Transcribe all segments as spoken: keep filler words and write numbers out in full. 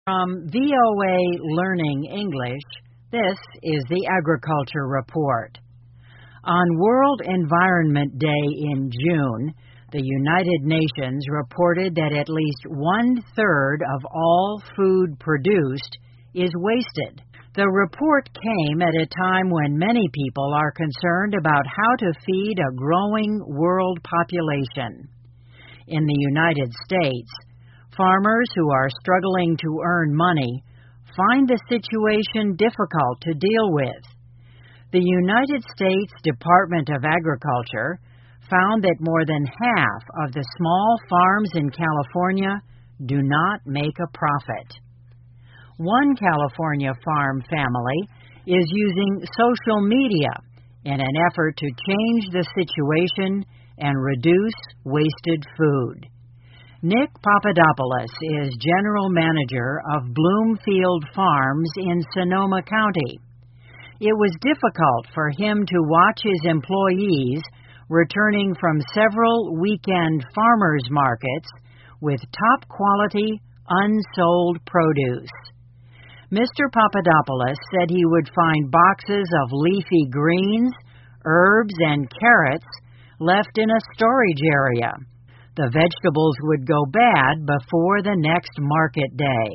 From V O A Learning English, this is the Agriculture Report. On World Environment Day in June, the United Nations reported that at least one-third of all food produced is wasted. The report came at a time when many people are concerned about how to feed a growing world population. In the United States, farmers who are struggling to earn money find the situation difficult to deal with. The United States Department of Agriculture found that more than half of the small farms in California do not make a profit. One California farm family is using social media in an effort to change the situation and reduce wasted food. Nick Papadopoulos is general manager of Bloomfield Farms in Sonoma County. It was difficult for him to watch his employees returning from several weekend farmers markets with top-quality, unsold produce. Mister Papadopoulos said he would find boxes of leafy greens, herbs, and carrots left in a storage area. The vegetables would go bad before the next market day.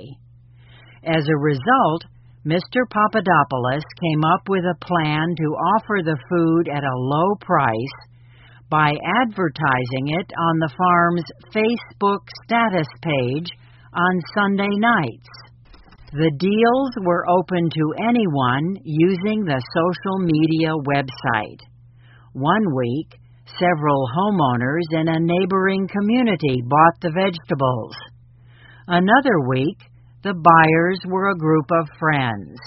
As a result, Mister Papadopoulos came up with a plan to offer the food at a low price by advertising it on the farm's Facebook status page on Sunday nights. The deals were open to anyone using the social media website. One week, several homeowners in a neighboring community bought the vegetables. Another week, the buyers were a group of friends.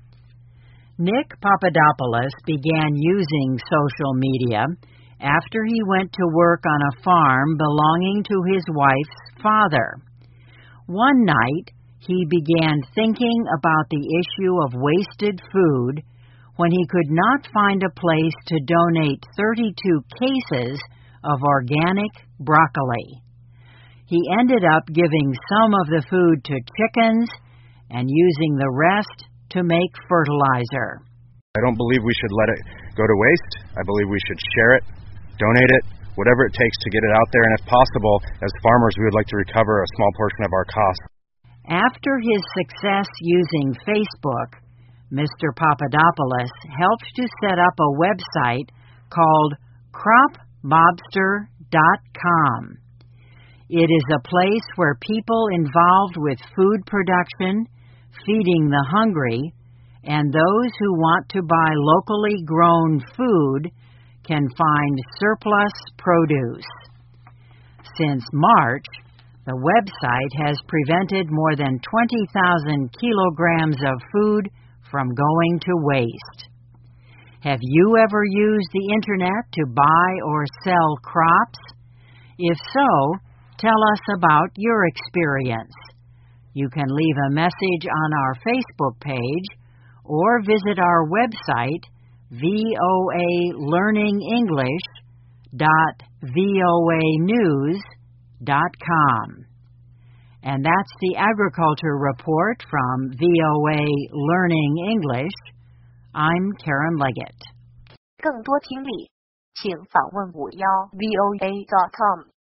Nick Papadopoulos began using social media after he went to work on a farm belonging to his wife's father. One night, he began thinking about the issue of wasted food when he could not find a place to donate thirty-two cases of organic broccoli. He ended up giving some of the food to chickens and using the rest to make fertilizer. I don't believe we should let it go to waste. I believe we should share it, donate it, whatever it takes to get it out there, and if possible, as farmers, we would like to recover a small portion of our costs. After his success using Facebook, Mister Papadopoulos helped to set up a website called crop mobster dot com. It is a place where people involved with food production, feeding the hungry, and those who want to buy locally grown food can find surplus produce. Since March, the website has prevented more than twenty thousand kilograms of food from going to waste. Have you ever used the Internet to buy or sell crops? If so, tell us about your experience. You can leave a message on our Facebook page or visit our website, V O A Learning English dot V O A news dot com. And that's the Agriculture Report from V O A Learning English. I'm Karen Leggett. 更多听力，请访问五幺 V O A dot com。